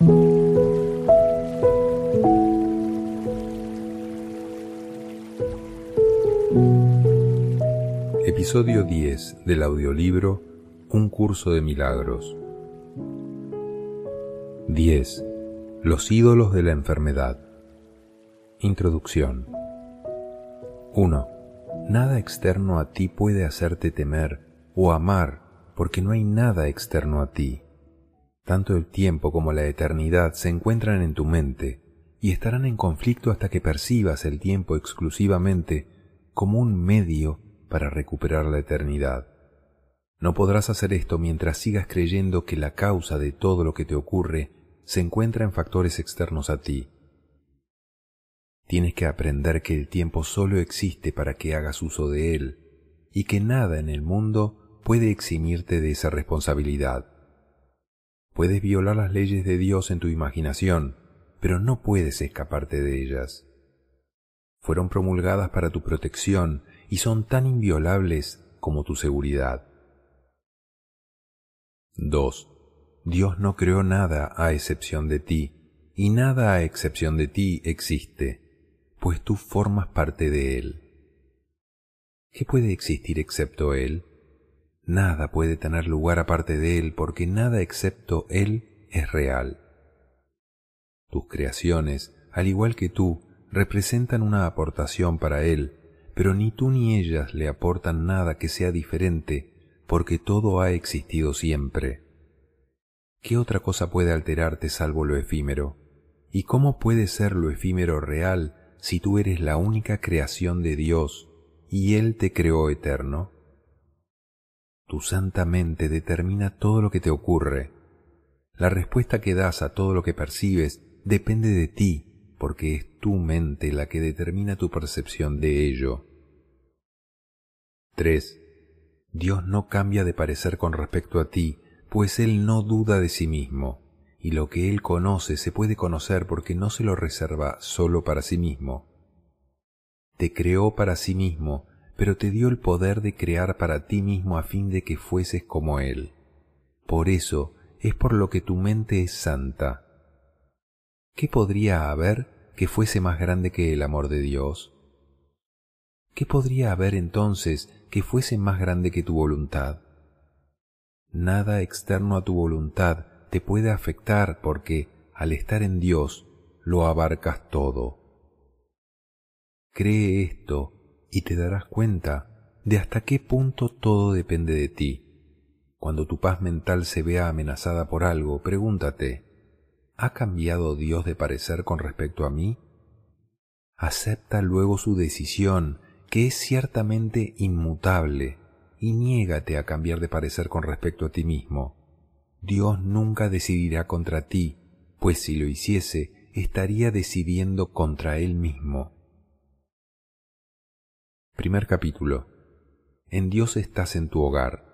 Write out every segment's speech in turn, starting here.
Episodio 10 del audiolibro Un curso de milagros. 10. Los ídolos de la enfermedad. Introducción. 1. Nada externo a ti puede hacerte temer o amar, porque no hay nada externo a ti. Tanto el tiempo como la eternidad se encuentran en tu mente y estarán en conflicto hasta que percibas el tiempo exclusivamente como un medio para recuperar la eternidad. No podrás hacer esto mientras sigas creyendo que la causa de todo lo que te ocurre se encuentra en factores externos a ti. Tienes que aprender que el tiempo solo existe para que hagas uso de él y que nada en el mundo puede eximirte de esa responsabilidad. Puedes violar las leyes de Dios en tu imaginación, pero no puedes escaparte de ellas. Fueron promulgadas para tu protección y son tan inviolables como tu seguridad. 2. Dios no creó nada a excepción de ti, y nada a excepción de ti existe, pues tú formas parte de Él. ¿Qué puede existir excepto Él? Nada puede tener lugar aparte de Él, porque nada excepto Él es real. Tus creaciones, al igual que tú, representan una aportación para Él, pero ni tú ni ellas le aportan nada que sea diferente, porque todo ha existido siempre. ¿Qué otra cosa puede alterarte salvo lo efímero? ¿Y cómo puede ser lo efímero real si tú eres la única creación de Dios y Él te creó eterno? Tu santa mente determina todo lo que te ocurre. La respuesta que das a todo lo que percibes depende de ti, porque es tu mente la que determina tu percepción de ello. 3. Dios no cambia de parecer con respecto a ti, pues Él no duda de sí mismo, y lo que Él conoce se puede conocer porque no se lo reserva solo para sí mismo. Te creó para sí mismo, pero te dio el poder de crear para ti mismo a fin de que fueses como Él. Por eso es por lo que tu mente es santa. ¿Qué podría haber que fuese más grande que el amor de Dios? ¿Qué podría haber entonces que fuese más grande que tu voluntad? Nada externo a tu voluntad te puede afectar porque, al estar en Dios, lo abarcas todo. Cree esto y te darás cuenta de hasta qué punto todo depende de ti. Cuando tu paz mental se vea amenazada por algo, pregúntate, ¿ha cambiado Dios de parecer con respecto a mí? Acepta luego su decisión, que es ciertamente inmutable, y niégate a cambiar de parecer con respecto a ti mismo. Dios nunca decidirá contra ti, pues si lo hiciese, estaría decidiendo contra Él mismo. Primer capítulo. En Dios estás en tu hogar.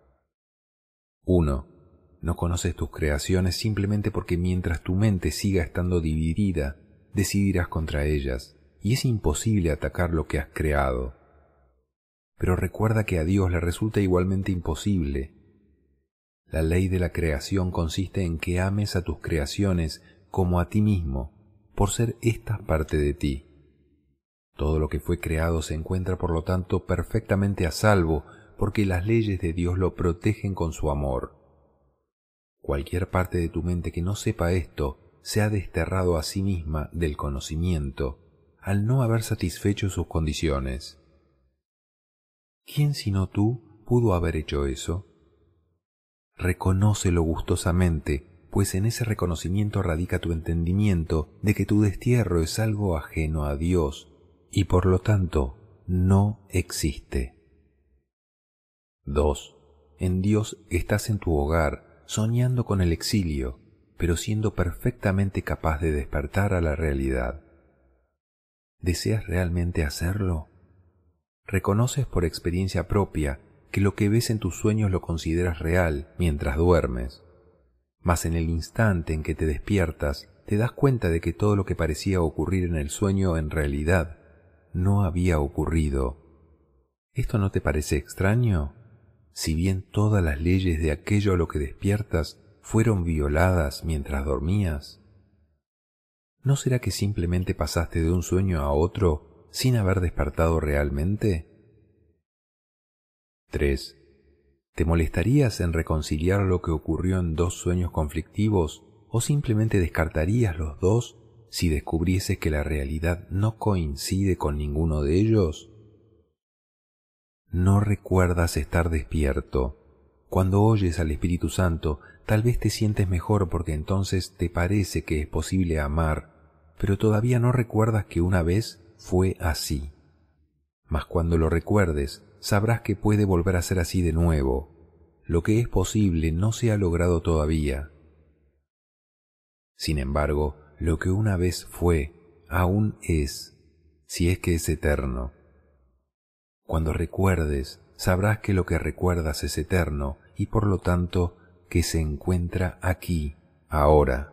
1. No conoces tus creaciones simplemente porque mientras tu mente siga estando dividida, decidirás contra ellas, y es imposible atacar lo que has creado. Pero recuerda que a Dios le resulta igualmente imposible. La ley de la creación consiste en que ames a tus creaciones como a ti mismo, por ser éstas parte de ti. Todo lo que fue creado se encuentra por lo tanto perfectamente a salvo, porque las leyes de Dios lo protegen con su amor. Cualquier parte de tu mente que no sepa esto se ha desterrado a sí misma del conocimiento, al no haber satisfecho sus condiciones. ¿Quién sino tú pudo haber hecho eso? Reconócelo gustosamente, pues en ese reconocimiento radica tu entendimiento de que tu destierro es algo ajeno a Dios y por lo tanto no existe. 2. En Dios estás en tu hogar, soñando con el exilio, pero siendo perfectamente capaz de despertar a la realidad. ¿Deseas realmente hacerlo? Reconoces por experiencia propia que lo que ves en tus sueños lo consideras real mientras duermes, mas en el instante en que te despiertas te das cuenta de que todo lo que parecía ocurrir en el sueño en realidad no había ocurrido. ¿Esto no te parece extraño? Si bien todas las leyes de aquello a lo que despiertas fueron violadas mientras dormías? ¿No será que simplemente pasaste de un sueño a otro sin haber despertado realmente? 3. ¿Te molestarías en reconciliar lo que ocurrió en dos sueños conflictivos o simplemente descartarías los dos si descubrieses que la realidad no coincide con ninguno de ellos? No recuerdas estar despierto. Cuando oyes al Espíritu Santo, tal vez te sientes mejor porque entonces te parece que es posible amar, pero todavía no recuerdas que una vez fue así. Mas cuando lo recuerdes, sabrás que puede volver a ser así de nuevo. Lo que es posible no se ha logrado todavía. Sin embargo, lo que una vez fue, aún es, si es que es eterno. Cuando recuerdes, sabrás que lo que recuerdas es eterno y por lo tanto que se encuentra aquí, ahora.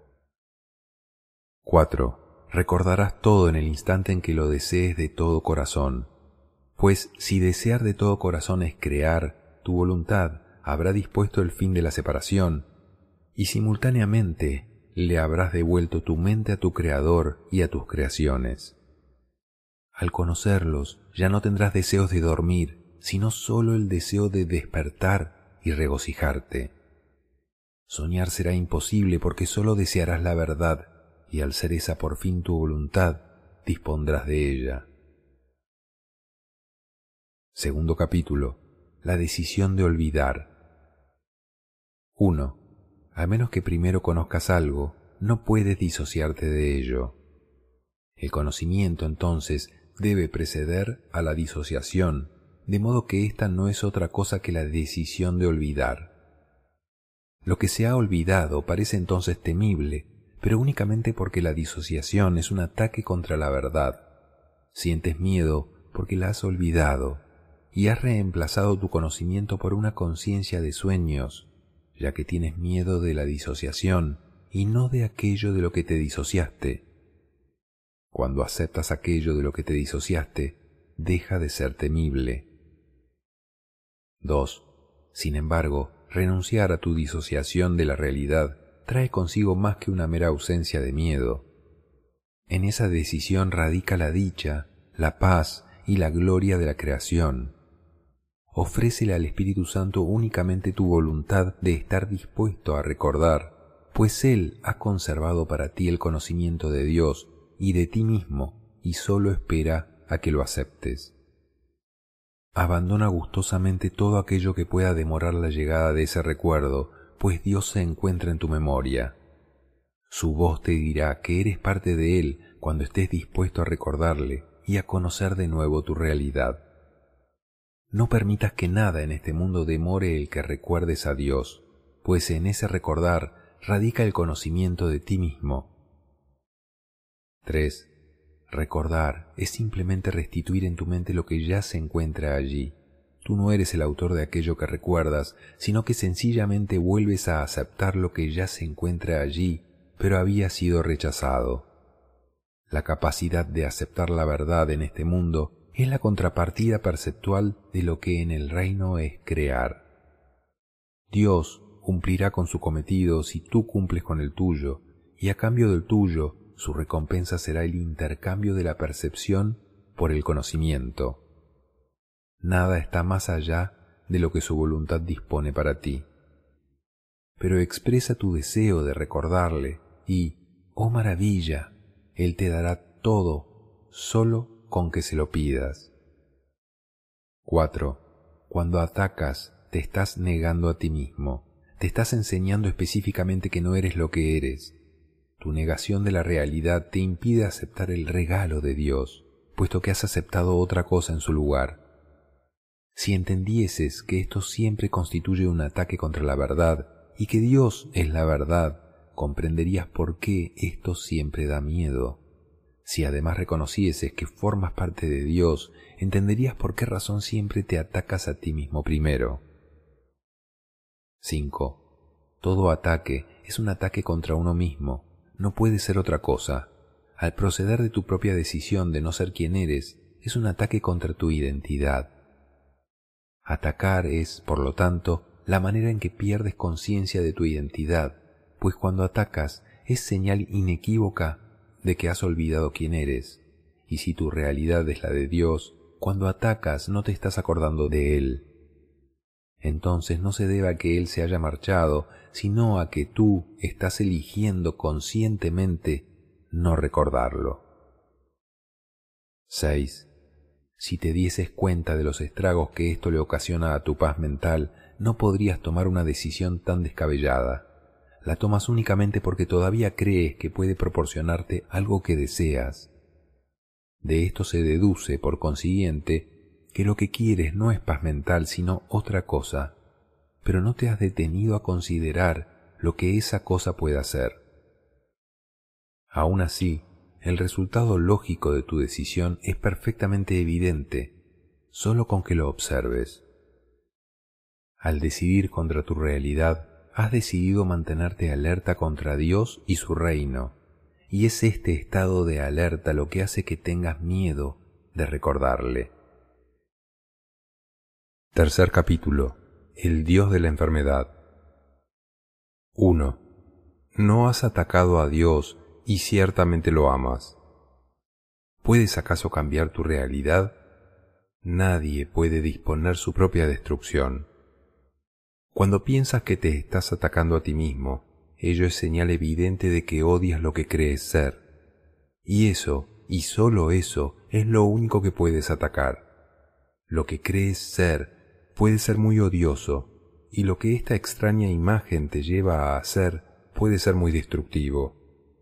4. Recordarás todo en el instante en que lo desees de todo corazón. Pues si desear de todo corazón es crear, tu voluntad habrá dispuesto el fin de la separación, y simultáneamente le habrás devuelto tu mente a tu Creador y a tus creaciones. Al conocerlos, ya no tendrás deseos de dormir, sino solo el deseo de despertar y regocijarte. Soñar será imposible porque solo desearás la verdad, y al ser esa por fin tu voluntad, dispondrás de ella. Segundo capítulo. La decisión de olvidar. 1. A menos que primero conozcas algo, no puedes disociarte de ello. El conocimiento, entonces, debe preceder a la disociación, de modo que ésta no es otra cosa que la decisión de olvidar. Lo que se ha olvidado parece entonces temible, pero únicamente porque la disociación es un ataque contra la verdad. Sientes miedo porque la has olvidado y has reemplazado tu conocimiento por una conciencia de sueños, ya que tienes miedo de la disociación y no de aquello de lo que te disociaste. Cuando aceptas aquello de lo que te disociaste, deja de ser temible. 2. Sin embargo, renunciar a tu disociación de la realidad trae consigo más que una mera ausencia de miedo. En esa decisión radica la dicha, la paz y la gloria de la creación. Ofrécele al Espíritu Santo únicamente tu voluntad de estar dispuesto a recordar, pues Él ha conservado para ti el conocimiento de Dios y de ti mismo, y solo espera a que lo aceptes. Abandona gustosamente todo aquello que pueda demorar la llegada de ese recuerdo, pues Dios se encuentra en tu memoria. Su voz te dirá que eres parte de Él cuando estés dispuesto a recordarle y a conocer de nuevo tu realidad. No permitas que nada en este mundo demore el que recuerdes a Dios, pues en ese recordar radica el conocimiento de ti mismo. 3. Recordar es simplemente restituir en tu mente lo que ya se encuentra allí. Tú no eres el autor de aquello que recuerdas, sino que sencillamente vuelves a aceptar lo que ya se encuentra allí, pero había sido rechazado. La capacidad de aceptar la verdad en este mundo es la contrapartida perceptual de lo que en el reino es crear. Dios cumplirá con su cometido si tú cumples con el tuyo, y a cambio del tuyo, su recompensa será el intercambio de la percepción por el conocimiento. Nada está más allá de lo que su voluntad dispone para ti. Pero expresa tu deseo de recordarle y, ¡oh maravilla!, Él te dará todo solo con que se lo pidas. 4. Cuando atacas, te estás negando a ti mismo. Te estás enseñando específicamente que no eres lo que eres. Tu negación de la realidad te impide aceptar el regalo de Dios, puesto que has aceptado otra cosa en su lugar. Si entendieses que esto siempre constituye un ataque contra la verdad y que Dios es la verdad, comprenderías por qué esto siempre da miedo. Si además reconocieses que formas parte de Dios, entenderías por qué razón siempre te atacas a ti mismo primero. 5. Todo ataque es un ataque contra uno mismo. No puede ser otra cosa. Al proceder de tu propia decisión de no ser quien eres, es un ataque contra tu identidad. Atacar es, por lo tanto, la manera en que pierdes conciencia de tu identidad, pues cuando atacas es señal inequívoca de que has olvidado quién eres, y si tu realidad es la de Dios, cuando atacas no te estás acordando de Él. Entonces no se debe a que Él se haya marchado, sino a que tú estás eligiendo conscientemente no recordarlo. 6. Si te dieses cuenta de los estragos que esto le ocasiona a tu paz mental, no podrías tomar una decisión tan descabellada. La tomas únicamente porque todavía crees que puede proporcionarte algo que deseas. De esto se deduce, por consiguiente, que lo que quieres no es paz mental, sino otra cosa, pero no te has detenido a considerar lo que esa cosa puede hacer. Aún así, el resultado lógico de tu decisión es perfectamente evidente, solo con que lo observes. Al decidir contra tu realidad, has decidido mantenerte alerta contra Dios y su reino, y es este estado de alerta lo que hace que tengas miedo de recordarle. Tercer capítulo. El Dios de la enfermedad. 1. No has atacado a Dios y ciertamente lo amas. ¿Puedes acaso cambiar tu realidad? Nadie puede disponer su propia destrucción. Cuando piensas que te estás atacando a ti mismo, ello es señal evidente de que odias lo que crees ser. Y eso, y solo eso, es lo único que puedes atacar. Lo que crees ser puede ser muy odioso, y lo que esta extraña imagen te lleva a hacer puede ser muy destructivo.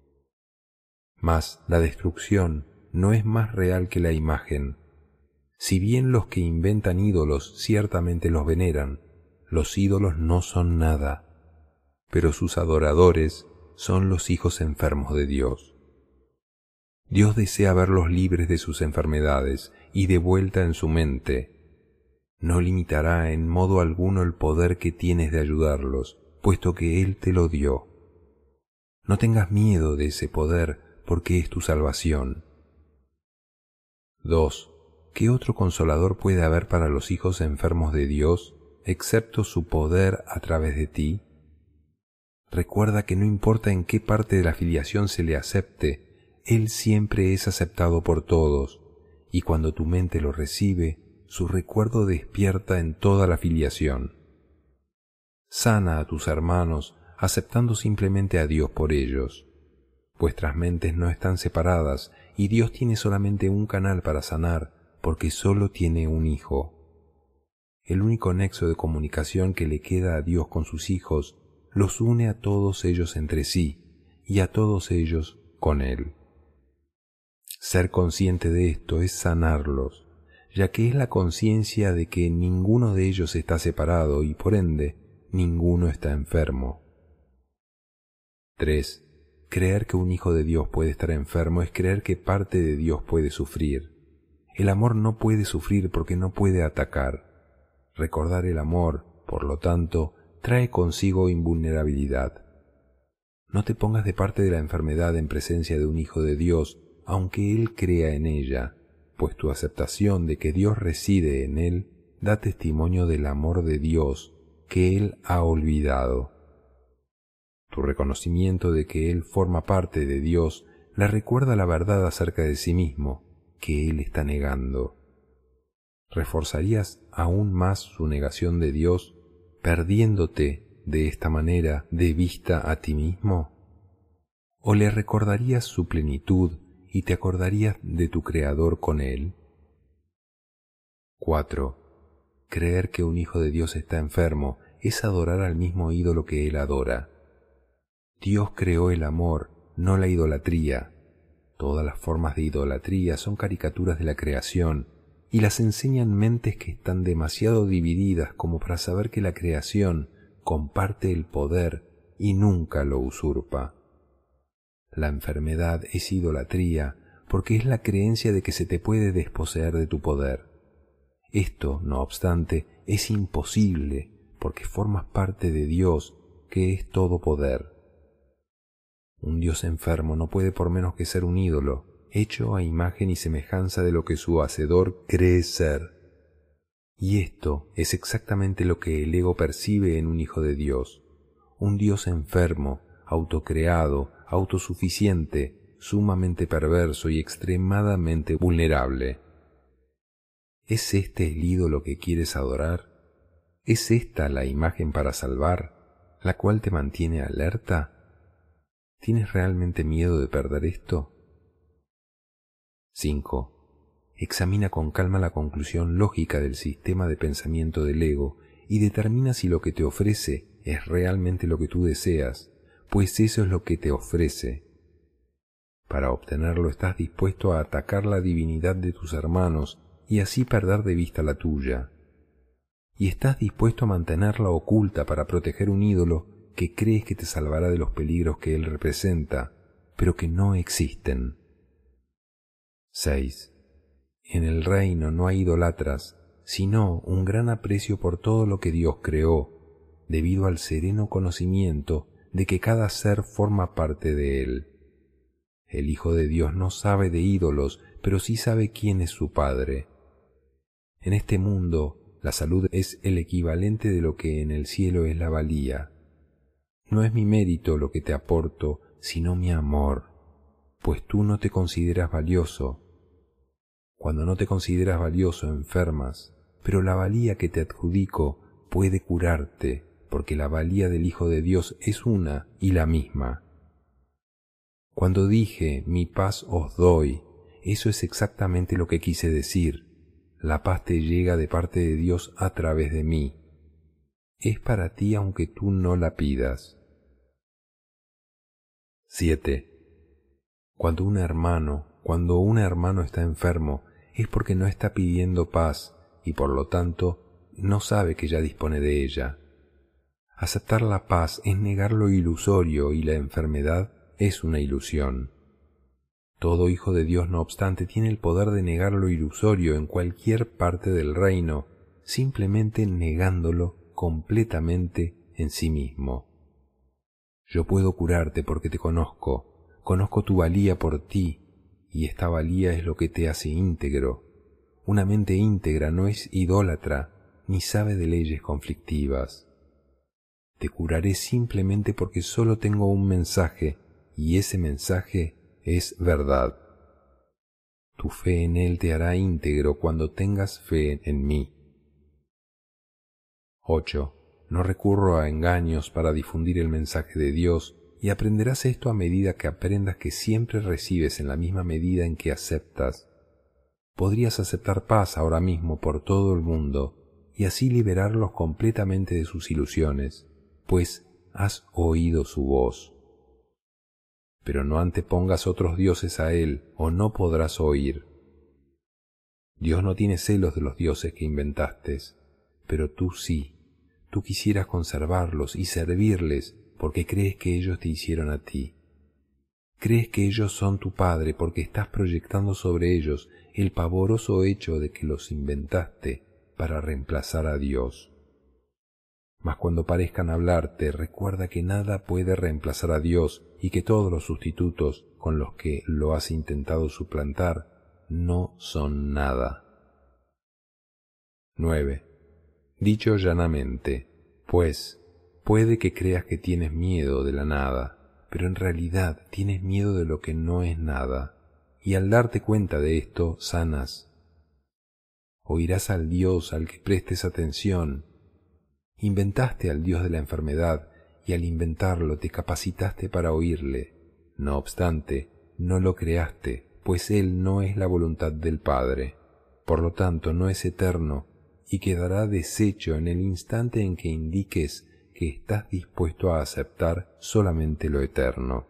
Mas la destrucción no es más real que la imagen. Si bien los que inventan ídolos ciertamente los veneran, los ídolos no son nada, pero sus adoradores son los hijos enfermos de Dios. Dios desea verlos libres de sus enfermedades y de vuelta en su mente. No limitará en modo alguno el poder que tienes de ayudarlos, puesto que Él te lo dio. No tengas miedo de ese poder, porque es tu salvación. 2. ¿Qué otro consolador puede haber para los hijos enfermos de Dios, excepto su poder a través de ti? Recuerda que no importa en qué parte de la filiación se le acepte, Él siempre es aceptado por todos, y cuando tu mente lo recibe, su recuerdo despierta en toda la filiación. Sana a tus hermanos, aceptando simplemente a Dios por ellos. Vuestras mentes no están separadas, y Dios tiene solamente un canal para sanar, porque solo tiene un hijo. El único nexo de comunicación que le queda a Dios con sus hijos los une a todos ellos entre sí, y a todos ellos con Él. Ser consciente de esto es sanarlos, ya que es la conciencia de que ninguno de ellos está separado y por ende ninguno está enfermo. 3. Creer que un hijo de Dios puede estar enfermo es creer que parte de Dios puede sufrir. El amor no puede sufrir porque no puede atacar. Recordar el amor, por lo tanto, trae consigo invulnerabilidad. No te pongas de parte de la enfermedad en presencia de un hijo de Dios, aunque Él crea en ella, pues tu aceptación de que Dios reside en Él da testimonio del amor de Dios que Él ha olvidado. Tu reconocimiento de que Él forma parte de Dios le recuerda la verdad acerca de sí mismo, que Él está negando. ¿Reforzarías aún más su negación de Dios, perdiéndote de esta manera de vista a ti mismo? ¿O le recordarías su plenitud y te acordarías de tu Creador con Él? 4. Creer que un hijo de Dios está enfermo es adorar al mismo ídolo que Él adora. Dios creó el amor, no la idolatría. Todas las formas de idolatría son caricaturas de la creación, y las enseñan mentes que están demasiado divididas como para saber que la creación comparte el poder y nunca lo usurpa. La enfermedad es idolatría porque es la creencia de que se te puede desposeer de tu poder. Esto, no obstante, es imposible porque formas parte de Dios, que es todo poder. Un Dios enfermo no puede por menos que ser un ídolo, hecho a imagen y semejanza de lo que su hacedor cree ser. Y esto es exactamente lo que el ego percibe en un hijo de Dios, un Dios enfermo, autocreado, autosuficiente, sumamente perverso y extremadamente vulnerable. ¿Es este el ídolo que quieres adorar? ¿Es esta la imagen para salvar, la cual te mantiene alerta? ¿Tienes realmente miedo de perder esto? 5. Examina con calma la conclusión lógica del sistema de pensamiento del ego y determina si lo que te ofrece es realmente lo que tú deseas, pues eso es lo que te ofrece. Para obtenerlo estás dispuesto a atacar la divinidad de tus hermanos y así perder de vista la tuya. Y estás dispuesto a mantenerla oculta para proteger un ídolo que crees que te salvará de los peligros que él representa, pero que no existen. 6. En el reino no hay idolatras, sino un gran aprecio por todo lo que Dios creó, debido al sereno conocimiento de que cada ser forma parte de él. El Hijo de Dios no sabe de ídolos, pero sí sabe quién es su Padre. En este mundo, la salud es el equivalente de lo que en el cielo es la valía. No es mi mérito lo que te aporto, sino mi amor, pues tú no te consideras valioso. Cuando no te consideras valioso, enfermas, pero la valía que te adjudico puede curarte, porque la valía del Hijo de Dios es una y la misma. Cuando dije, mi paz os doy, eso es exactamente lo que quise decir. La paz te llega de parte de Dios a través de mí. Es para ti aunque tú no la pidas. 7. Cuando un hermano está enfermo, es porque no está pidiendo paz y por lo tanto no sabe que ya dispone de ella. Aceptar la paz es negar lo ilusorio y la enfermedad es una ilusión. Todo hijo de Dios, no obstante, tiene el poder de negar lo ilusorio en cualquier parte del reino, simplemente negándolo completamente en sí mismo. Yo puedo curarte porque te conozco tu valía por ti, y esta valía es lo que te hace íntegro. Una mente íntegra no es idólatra, ni sabe de leyes conflictivas. Te curaré simplemente porque solo tengo un mensaje, y ese mensaje es verdad. Tu fe en Él te hará íntegro cuando tengas fe en mí. 8. No recurro a engaños para difundir el mensaje de Dios, y aprenderás esto a medida que aprendas que siempre recibes en la misma medida en que aceptas. Podrías aceptar paz ahora mismo por todo el mundo, y así liberarlos completamente de sus ilusiones, pues has oído su voz. Pero no antepongas otros dioses a Él, o no podrás oír. Dios no tiene celos de los dioses que inventaste, pero tú sí. Tú quisieras conservarlos y servirles porque crees que ellos te hicieron a ti. Crees que ellos son tu Padre porque estás proyectando sobre ellos el pavoroso hecho de que los inventaste para reemplazar a Dios. Mas cuando parezcan hablarte, recuerda que nada puede reemplazar a Dios y que todos los sustitutos con los que lo has intentado suplantar no son nada. 9. Dicho llanamente, pues, puede que creas que tienes miedo de la nada, pero en realidad tienes miedo de lo que no es nada, y al darte cuenta de esto, sanas. Oirás al Dios al que prestes atención. Inventaste al Dios de la enfermedad, y al inventarlo te capacitaste para oírle. No obstante, no lo creaste, pues Él no es la voluntad del Padre. Por lo tanto, no es eterno, y quedará deshecho en el instante en que indiques que estás dispuesto a aceptar solamente lo eterno.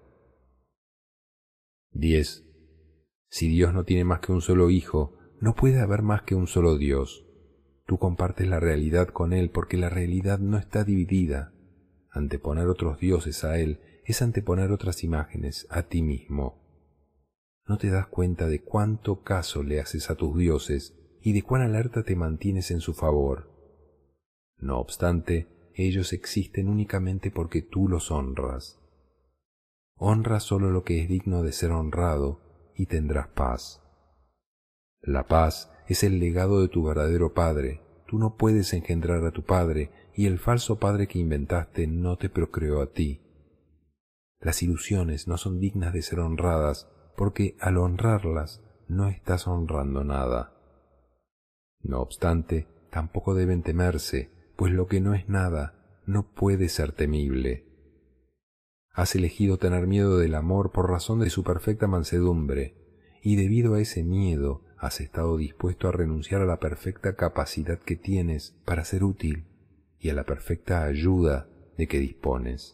10. Si Dios no tiene más que un solo hijo, no puede haber más que un solo Dios. Tú compartes la realidad con Él porque la realidad no está dividida. Anteponer otros dioses a Él es anteponer otras imágenes a ti mismo. ¿No te das cuenta de cuánto caso le haces a tus dioses y de cuán alerta te mantienes en su favor? No obstante, ellos existen únicamente porque tú los honras. Honra solo lo que es digno de ser honrado y tendrás paz. La paz es el legado de tu verdadero Padre, tú no puedes engendrar a tu padre, y el falso padre que inventaste no te procreó a ti. Las ilusiones no son dignas de ser honradas, porque al honrarlas no estás honrando nada. No obstante, tampoco deben temerse, pues lo que no es nada no puede ser temible. Has elegido tener miedo del amor por razón de su perfecta mansedumbre, y debido a ese miedo has estado dispuesto a renunciar a la perfecta capacidad que tienes para ser útil y a la perfecta ayuda de que dispones.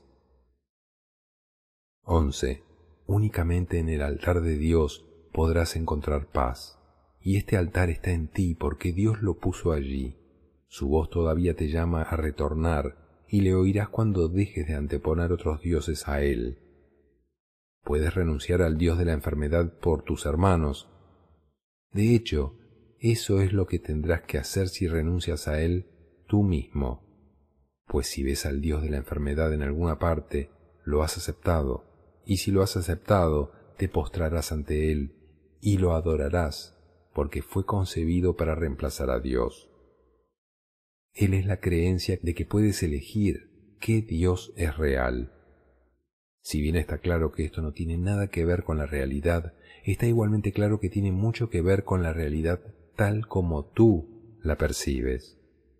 11. Únicamente en el altar de Dios podrás encontrar paz, y este altar está en ti porque Dios lo puso allí. Su voz todavía te llama a retornar, y le oirás cuando dejes de anteponer otros dioses a Él. Puedes renunciar al Dios de la enfermedad por tus hermanos. De hecho, eso es lo que tendrás que hacer si renuncias a Él tú mismo, pues si ves al Dios de la enfermedad en alguna parte, lo has aceptado, y si lo has aceptado, te postrarás ante Él y lo adorarás, porque fue concebido para reemplazar a Dios. Él es la creencia de que puedes elegir qué Dios es real. Si bien está claro que esto no tiene nada que ver con la realidad, está igualmente claro que tiene mucho que ver con la realidad tal como tú la percibes.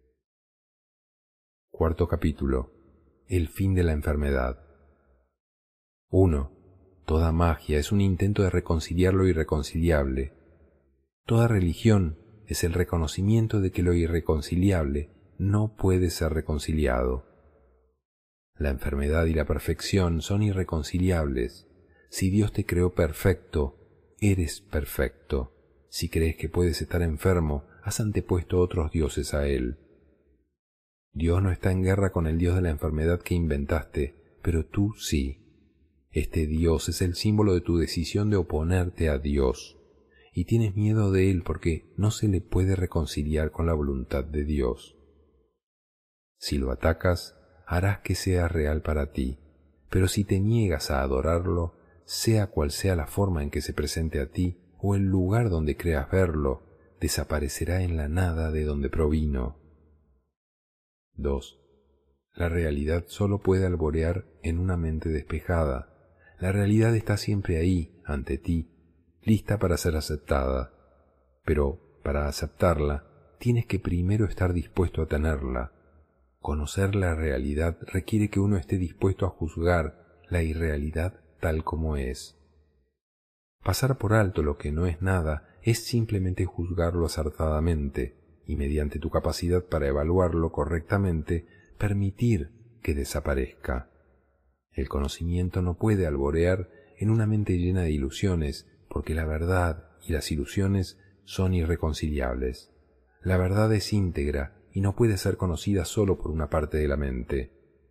Cuarto capítulo. El fin de la enfermedad. 1. Toda magia es un intento de reconciliar lo irreconciliable. Toda religión es el reconocimiento de que lo irreconciliable no puede ser reconciliado. La enfermedad y la perfección son irreconciliables. Si Dios te creó perfecto, eres perfecto. Si crees que puedes estar enfermo, has antepuesto otros dioses a Él. Dios no está en guerra con el Dios de la enfermedad que inventaste, pero tú sí. Este Dios es el símbolo de tu decisión de oponerte a Dios, y tienes miedo de Él porque no se le puede reconciliar con la voluntad de Dios. Si lo atacas, harás que sea real para ti, pero si te niegas a adorarlo, sea cual sea la forma en que se presente a ti o el lugar donde creas verlo, desaparecerá en la nada de donde provino. 2. La realidad solo puede alborear en una mente despejada. La realidad está siempre ahí, ante ti, lista para ser aceptada. Pero, para aceptarla, tienes que primero estar dispuesto a tenerla. Conocer la realidad requiere que uno esté dispuesto a juzgar la irrealidad tal como es. Pasar por alto lo que no es nada es simplemente juzgarlo acertadamente, y mediante tu capacidad para evaluarlo correctamente, permitir que desaparezca. El conocimiento no puede alborear en una mente llena de ilusiones, porque la verdad y las ilusiones son irreconciliables. La verdad es íntegra y no puede ser conocida solo por una parte de la mente.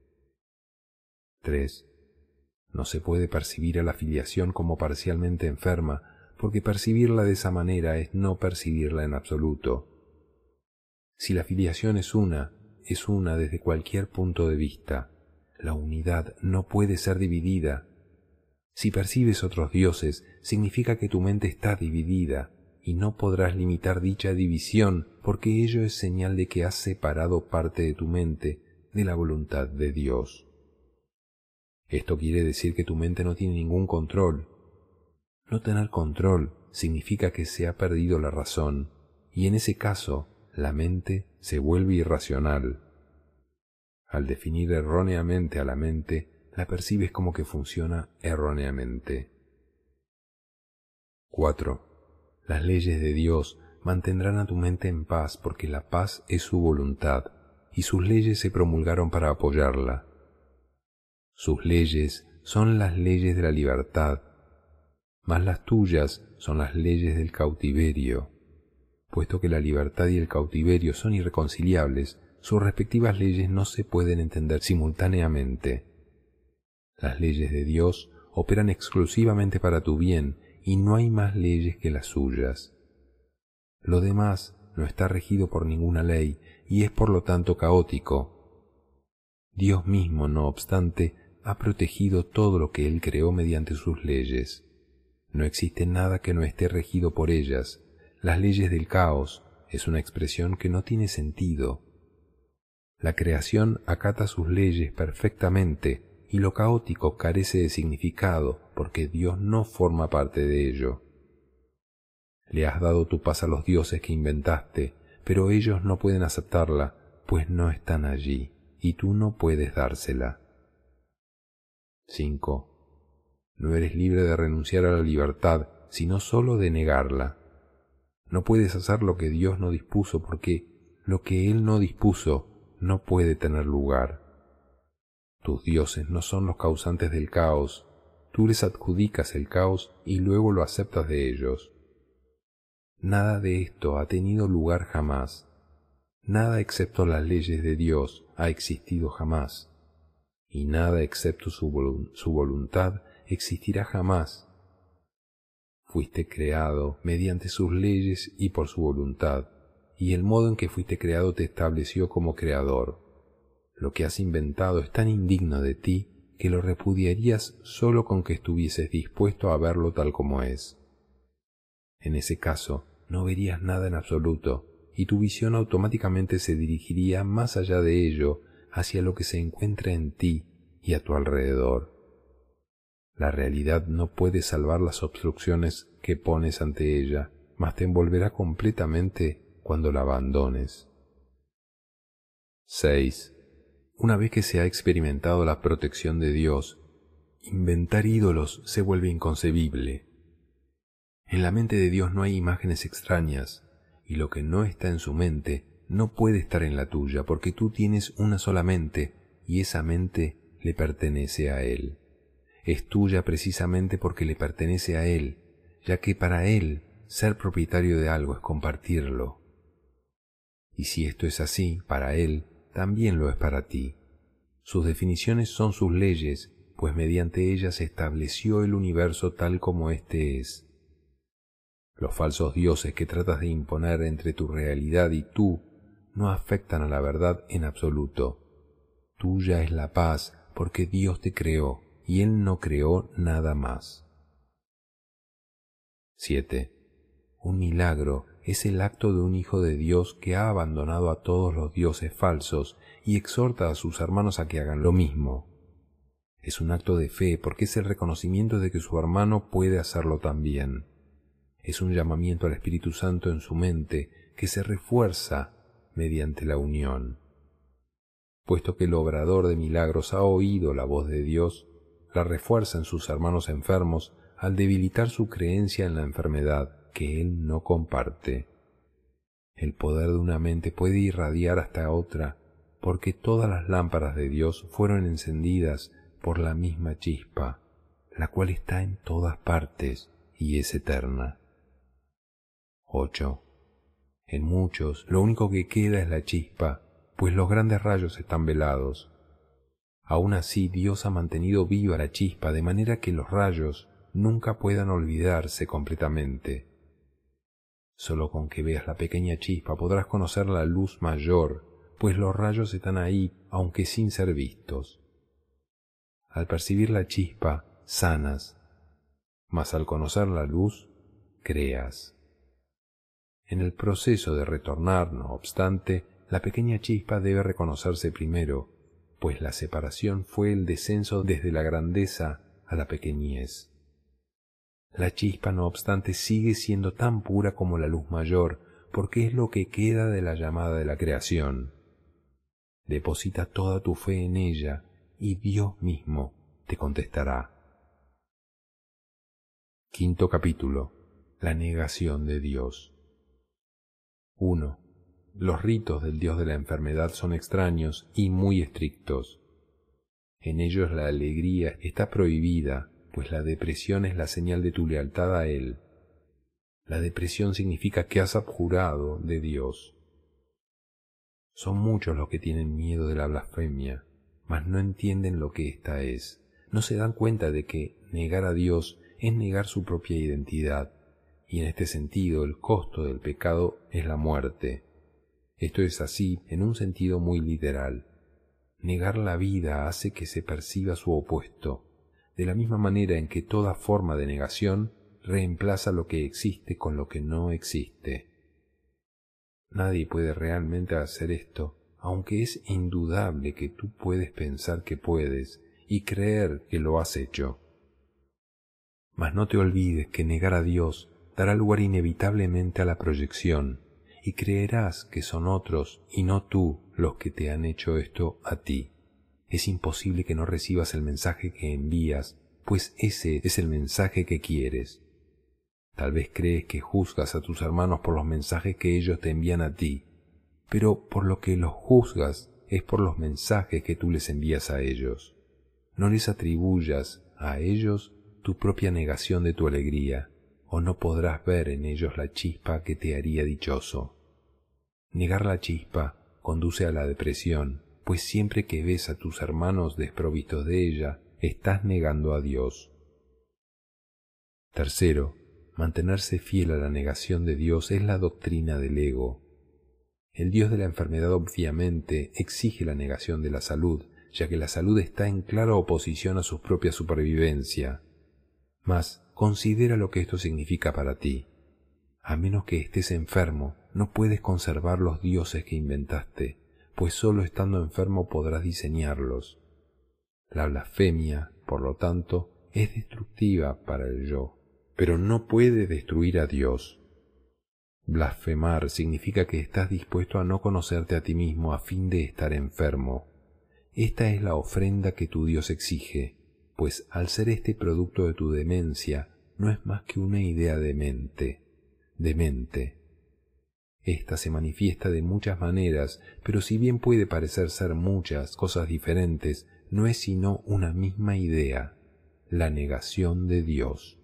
3. No se puede percibir a la filiación como parcialmente enferma, porque percibirla de esa manera es no percibirla en absoluto. Si la filiación es una desde cualquier punto de vista. La unidad no puede ser dividida. Si percibes otros dioses, significa que tu mente está dividida, y no podrás limitar dicha división, porque ello es señal de que has separado parte de tu mente de la voluntad de Dios. Esto quiere decir que tu mente no tiene ningún control. No tener control significa que se ha perdido la razón, y en ese caso, la mente se vuelve irracional. Al definir erróneamente a la mente, la percibes como que funciona erróneamente. 4. Las leyes de Dios mantendrán a tu mente en paz porque la paz es su voluntad, y sus leyes se promulgaron para apoyarla. Sus leyes son las leyes de la libertad, mas las tuyas son las leyes del cautiverio. Puesto que la libertad y el cautiverio son irreconciliables, sus respectivas leyes no se pueden entender simultáneamente. Las leyes de Dios operan exclusivamente para tu bien y no hay más leyes que las suyas. Lo demás no está regido por ninguna ley y es por lo tanto caótico. Dios mismo, no obstante, ha protegido todo lo que Él creó mediante sus leyes. No existe nada que no esté regido por ellas. Las leyes del caos, es una expresión que no tiene sentido. La creación acata sus leyes perfectamente y lo caótico carece de significado porque Dios no forma parte de ello. Le has dado tu paz a los dioses que inventaste, pero ellos no pueden aceptarla, pues no están allí, y tú no puedes dársela. 5. No eres libre de renunciar a la libertad, sino solo de negarla. No puedes hacer lo que Dios no dispuso, porque lo que Él no dispuso no puede tener lugar. Tus dioses no son los causantes del caos, tú les adjudicas el caos y luego lo aceptas de ellos. Nada de esto ha tenido lugar jamás. Nada excepto las leyes de Dios ha existido jamás, y nada excepto su voluntad existirá jamás. Fuiste creado mediante sus leyes y por su voluntad, y el modo en que fuiste creado te estableció como creador. Lo que has inventado es tan indigno de ti que lo repudiarías solo con que estuvieses dispuesto a verlo tal como es. En ese caso, no verías nada en absoluto, y tu visión automáticamente se dirigiría más allá de ello, hacia lo que se encuentra en ti y a tu alrededor. La realidad no puede salvar las obstrucciones que pones ante ella, mas te envolverá completamente cuando la abandones. 6. Una vez que se ha experimentado la protección de Dios, inventar ídolos se vuelve inconcebible. En la mente de Dios no hay imágenes extrañas, y lo que no está en su mente no puede estar en la tuya, porque tú tienes una sola mente, y esa mente le pertenece a Él. Es tuya precisamente porque le pertenece a Él, ya que para Él ser propietario de algo es compartirlo. Y si esto es así, para Él también lo es para ti. Sus definiciones son sus leyes, pues mediante ellas estableció el universo tal como éste es. Los falsos dioses que tratas de imponer entre tu realidad y tú no afectan a la verdad en absoluto. Tuya es la paz porque Dios te creó y Él no creó nada más. 7. Un milagro es el acto de un hijo de Dios que ha abandonado a todos los dioses falsos y exhorta a sus hermanos a que hagan lo mismo. Es un acto de fe porque es el reconocimiento de que su hermano puede hacerlo también. Es un llamamiento al Espíritu Santo en su mente que se refuerza mediante la unión. Puesto que el obrador de milagros ha oído la voz de Dios, la refuerza en sus hermanos enfermos al debilitar su creencia en la enfermedad que él no comparte. El poder de una mente puede irradiar hasta otra porque todas las lámparas de Dios fueron encendidas por la misma chispa, la cual está en todas partes y es eterna. 8. En muchos lo único que queda es la chispa, pues los grandes rayos están velados. Aún así Dios ha mantenido viva la chispa de manera que los rayos nunca puedan olvidarse completamente. Solo con que veas la pequeña chispa podrás conocer la luz mayor, pues los rayos están ahí aunque sin ser vistos. Al percibir la chispa, sanas, mas al conocer la luz, creas. En el proceso de retornar, no obstante, la pequeña chispa debe reconocerse primero, pues la separación fue el descenso desde la grandeza a la pequeñez. La chispa, no obstante, sigue siendo tan pura como la luz mayor, porque es lo que queda de la llamada de la creación. Deposita toda tu fe en ella, y Dios mismo te contestará. Quinto capítulo. La negación de Dios. 1. Los ritos del Dios de la enfermedad son extraños y muy estrictos. En ellos la alegría está prohibida, pues la depresión es la señal de tu lealtad a Él. La depresión significa que has abjurado de Dios. Son muchos los que tienen miedo de la blasfemia, mas no entienden lo que ésta es. No se dan cuenta de que negar a Dios es negar su propia identidad, y en este sentido el costo del pecado es la muerte. Esto es así en un sentido muy literal. Negar la vida hace que se perciba su opuesto, de la misma manera en que toda forma de negación reemplaza lo que existe con lo que no existe. Nadie puede realmente hacer esto, aunque es indudable que tú puedes pensar que puedes y creer que lo has hecho. Mas no te olvides que negar a Dios dará lugar inevitablemente a la proyección, y creerás que son otros y no tú los que te han hecho esto a ti. Es imposible que no recibas el mensaje que envías, pues ese es el mensaje que quieres. Tal vez crees que juzgas a tus hermanos por los mensajes que ellos te envían a ti, pero por lo que los juzgas es por los mensajes que tú les envías a ellos. No les atribuyas a ellos tu propia negación de tu alegría, o no podrás ver en ellos la chispa que te haría dichoso. Negar la chispa conduce a la depresión, pues siempre que ves a tus hermanos desprovistos de ella, estás negando a Dios. Tercero, mantenerse fiel a la negación de Dios es la doctrina del ego. El Dios de la enfermedad obviamente exige la negación de la salud, ya que la salud está en clara oposición a su propia supervivencia. Mas considera lo que esto significa para ti. A menos que estés enfermo, no puedes conservar los dioses que inventaste, pues solo estando enfermo podrás diseñarlos. La blasfemia, por lo tanto, es destructiva para el yo, pero no puede destruir a Dios. Blasfemar significa que estás dispuesto a no conocerte a ti mismo a fin de estar enfermo. Esta es la ofrenda que tu Dios exige, pues al ser este producto de tu demencia, no es más que una idea demente. Esta se manifiesta de muchas maneras, pero si bien puede parecer ser muchas cosas diferentes, no es sino una misma idea, la negación de Dios.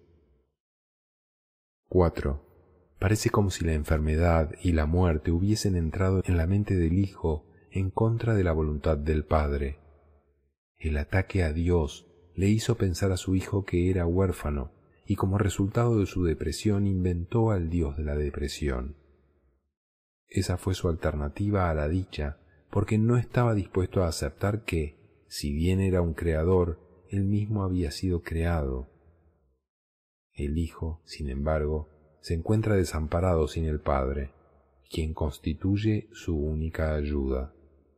4. Parece como si la enfermedad y la muerte hubiesen entrado en la mente del Hijo en contra de la voluntad del Padre. El ataque a Dios le hizo pensar a su Hijo que era huérfano, y como resultado de su depresión inventó al Dios de la depresión. Esa fue su alternativa a la dicha, porque no estaba dispuesto a aceptar que, si bien era un creador, él mismo había sido creado. El Hijo, sin embargo, se encuentra desamparado sin el Padre, quien constituye su única ayuda.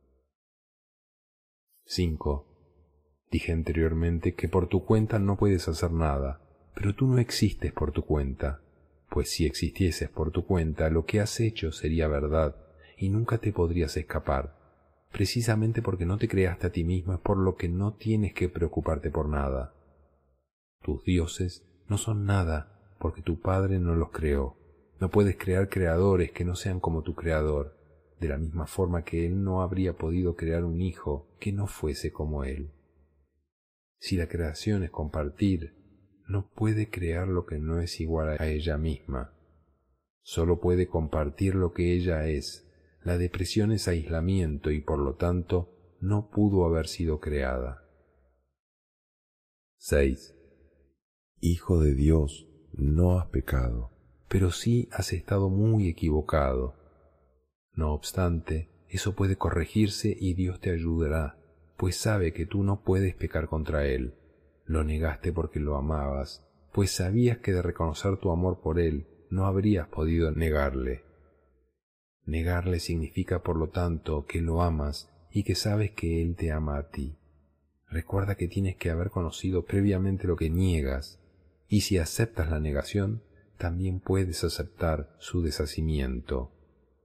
5. Dije anteriormente que por tu cuenta no puedes hacer nada, pero tú no existes por tu cuenta, pues si existieses por tu cuenta, lo que has hecho sería verdad y nunca te podrías escapar. Precisamente porque no te creaste a ti mismo es por lo que no tienes que preocuparte por nada. Tus dioses no son nada porque tu Padre no los creó. No puedes crear creadores que no sean como tu Creador, de la misma forma que Él no habría podido crear un hijo que no fuese como Él. Si la creación es compartir, no puede crear lo que no es igual a ella misma. Solo puede compartir lo que ella es. La depresión es aislamiento y por lo tanto no pudo haber sido creada. 6. Hijo de Dios, no has pecado, pero sí has estado muy equivocado. No obstante, eso puede corregirse y Dios te ayudará, pues sabe que tú no puedes pecar contra Él. Lo negaste porque lo amabas, pues sabías que de reconocer tu amor por Él no habrías podido negarle. Negarle significa, por lo tanto, que lo amas y que sabes que Él te ama a ti. Recuerda que tienes que haber conocido previamente lo que niegas, y si aceptas la negación, también puedes aceptar su deshacimiento.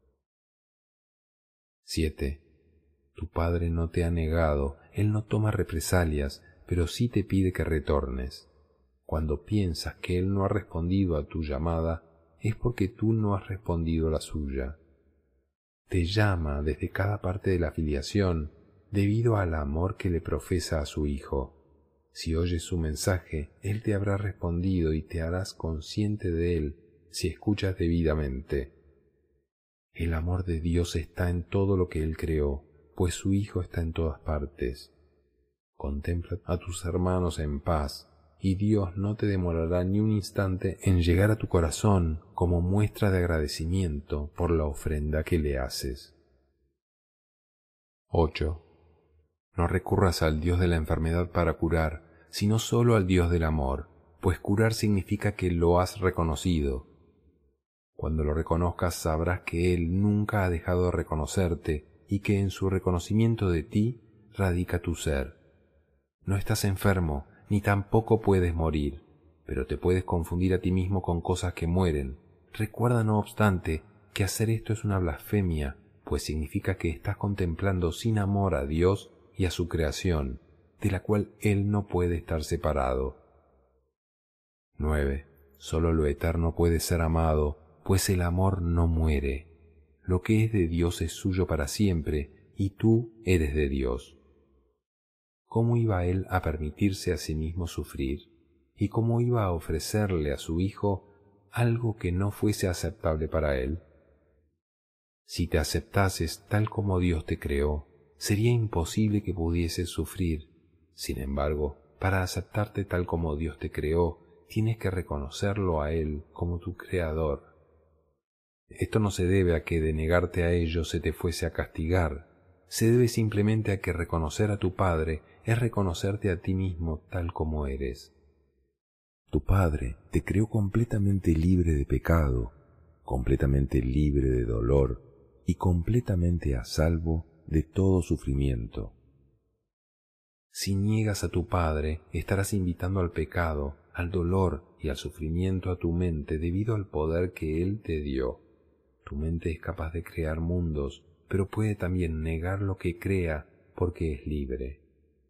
7. Tu Padre no te ha negado, Él no toma represalias, pero sí te pide que retornes. Cuando piensas que Él no ha respondido a tu llamada, es porque tú no has respondido a la suya. Te llama desde cada parte de la filiación, debido al amor que le profesa a su Hijo. Si oyes su mensaje, Él te habrá respondido y te harás consciente de Él si escuchas debidamente. El amor de Dios está en todo lo que Él creó, pues su Hijo está en todas partes. Contempla a tus hermanos en paz, y Dios no te demorará ni un instante en llegar a tu corazón como muestra de agradecimiento por la ofrenda que le haces. 8. No recurras al Dios de la enfermedad para curar, sino solo al Dios del amor, pues curar significa que lo has reconocido. Cuando lo reconozcas sabrás que Él nunca ha dejado de reconocerte y que en su reconocimiento de ti radica tu ser. No estás enfermo, ni tampoco puedes morir, pero te puedes confundir a ti mismo con cosas que mueren. Recuerda, no obstante, que hacer esto es una blasfemia, pues significa que estás contemplando sin amor a Dios y a su creación, de la cual Él no puede estar separado. 9. Solo lo eterno puede ser amado, pues el amor no muere. Lo que es de Dios es suyo para siempre, y tú eres de Dios. ¿Cómo iba Él a permitirse a sí mismo sufrir? ¿Y cómo iba a ofrecerle a su Hijo algo que no fuese aceptable para Él? Si te aceptases tal como Dios te creó, sería imposible que pudieses sufrir. Sin embargo, para aceptarte tal como Dios te creó, tienes que reconocerlo a Él como tu Creador. Esto no se debe a que de negarte a ello se te fuese a castigar, se debe simplemente a que reconocer a tu Padre es reconocerte a ti mismo tal como eres. Tu Padre te creó completamente libre de pecado, completamente libre de dolor y completamente a salvo de todo sufrimiento. Si niegas a tu Padre, estarás invitando al pecado, al dolor y al sufrimiento a tu mente debido al poder que Él te dio. Tu mente es capaz de crear mundos, pero puede también negar lo que crea porque es libre.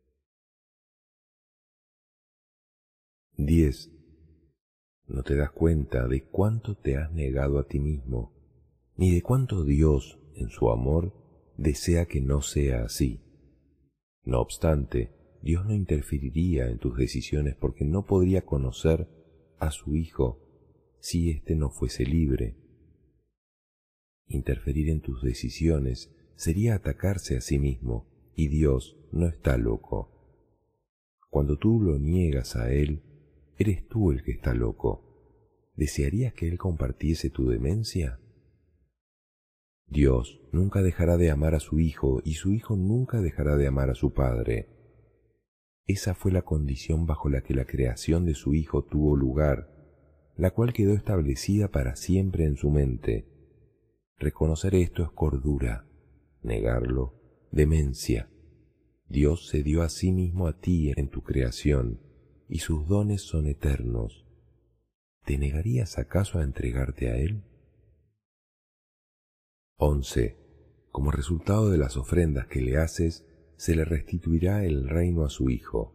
10. No te das cuenta de cuánto te has negado a ti mismo, ni de cuánto Dios, en su amor, desea que no sea así. No obstante, Dios no interferiría en tus decisiones porque no podría conocer a su Hijo si éste no fuese libre. Interferir en tus decisiones sería atacarse a sí mismo, y Dios no está loco. Cuando tú lo niegas a Él, eres tú el que está loco. ¿Desearías que Él compartiese tu demencia? Dios nunca dejará de amar a su Hijo, y su Hijo nunca dejará de amar a su Padre. Esa fue la condición bajo la que la creación de su Hijo tuvo lugar, la cual quedó establecida para siempre en su mente. Reconocer esto es cordura, negarlo, demencia. Dios se dio a sí mismo a ti en tu creación, y sus dones son eternos. ¿Te negarías acaso a entregarte a Él? 11. Como resultado de las ofrendas que le haces, se le restituirá el reino a su Hijo.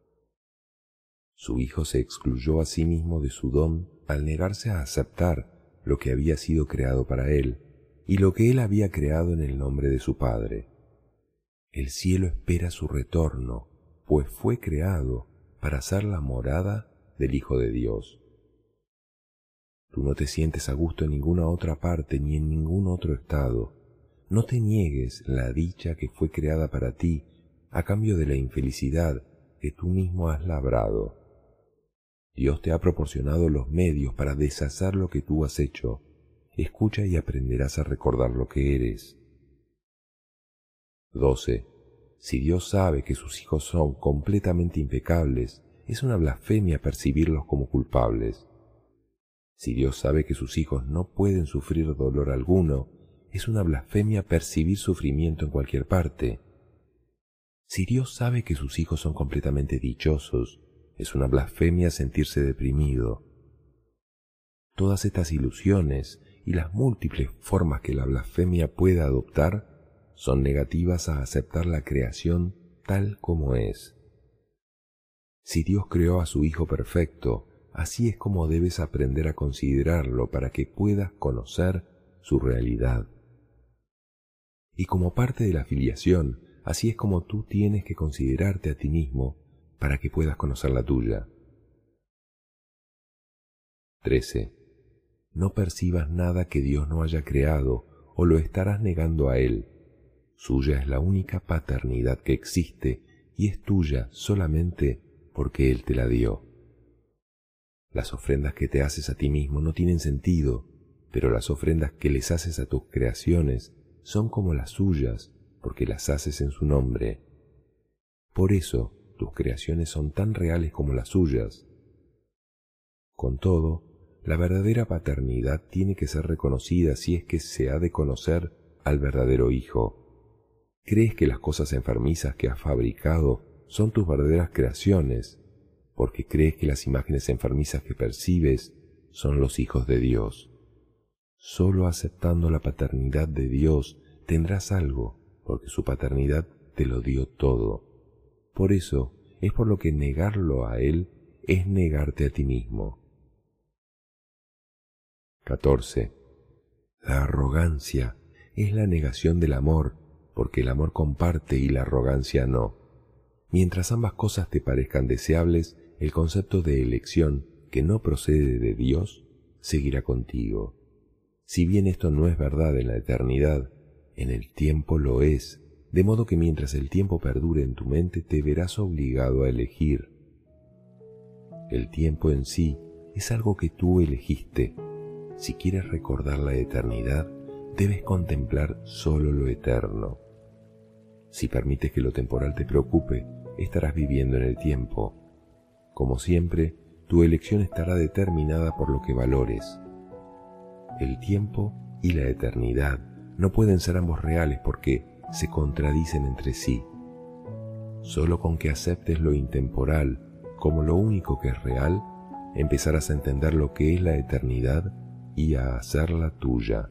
Su Hijo se excluyó a sí mismo de su don al negarse a aceptar lo que había sido creado para Él, y lo que Él había creado en el nombre de su Padre. El cielo espera su retorno, pues fue creado para ser la morada del Hijo de Dios. Tú no te sientes a gusto en ninguna otra parte ni en ningún otro estado. No te niegues la dicha que fue creada para ti a cambio de la infelicidad que tú mismo has labrado. Dios te ha proporcionado los medios para deshacer lo que tú has hecho. Escucha y aprenderás a recordar lo que eres. 12. Si Dios sabe que sus hijos son completamente impecables, es una blasfemia percibirlos como culpables. Si Dios sabe que sus hijos no pueden sufrir dolor alguno, es una blasfemia percibir sufrimiento en cualquier parte. Si Dios sabe que sus hijos son completamente dichosos, es una blasfemia sentirse deprimido. Todas estas ilusiones y las múltiples formas que la blasfemia puede adoptar son negativas a aceptar la creación tal como es. Si Dios creó a su Hijo perfecto, así es como debes aprender a considerarlo para que puedas conocer su realidad. Y como parte de la filiación, así es como tú tienes que considerarte a ti mismo para que puedas conocer la tuya. 13. No percibas nada que Dios no haya creado o lo estarás negando a Él. Suya es la única paternidad que existe y es tuya solamente porque Él te la dio. Las ofrendas que te haces a ti mismo no tienen sentido, pero las ofrendas que les haces a tus creaciones son como las suyas porque las haces en su nombre. Por eso tus creaciones son tan reales como las suyas. Con todo, la verdadera paternidad tiene que ser reconocida si es que se ha de conocer al verdadero hijo. Crees que las cosas enfermizas que has fabricado son tus verdaderas creaciones, porque crees que las imágenes enfermizas que percibes son los hijos de Dios. Solo aceptando la paternidad de Dios tendrás algo, porque su paternidad te lo dio todo. Por eso es por lo que negarlo a Él es negarte a ti mismo. 14. La arrogancia es la negación del amor, porque el amor comparte y la arrogancia no. Mientras ambas cosas te parezcan deseables, el concepto de elección, que no procede de Dios, seguirá contigo. Si bien esto no es verdad en la eternidad, en el tiempo lo es, de modo que mientras el tiempo perdure en tu mente te verás obligado a elegir. El tiempo en sí es algo que tú elegiste. Si quieres recordar la eternidad, debes contemplar solo lo eterno. Si permites que lo temporal te preocupe, estarás viviendo en el tiempo. Como siempre, tu elección estará determinada por lo que valores. El tiempo y la eternidad no pueden ser ambos reales porque se contradicen entre sí. Solo con que aceptes lo intemporal como lo único que es real, empezarás a entender lo que es la eternidad y a hacerla tuya.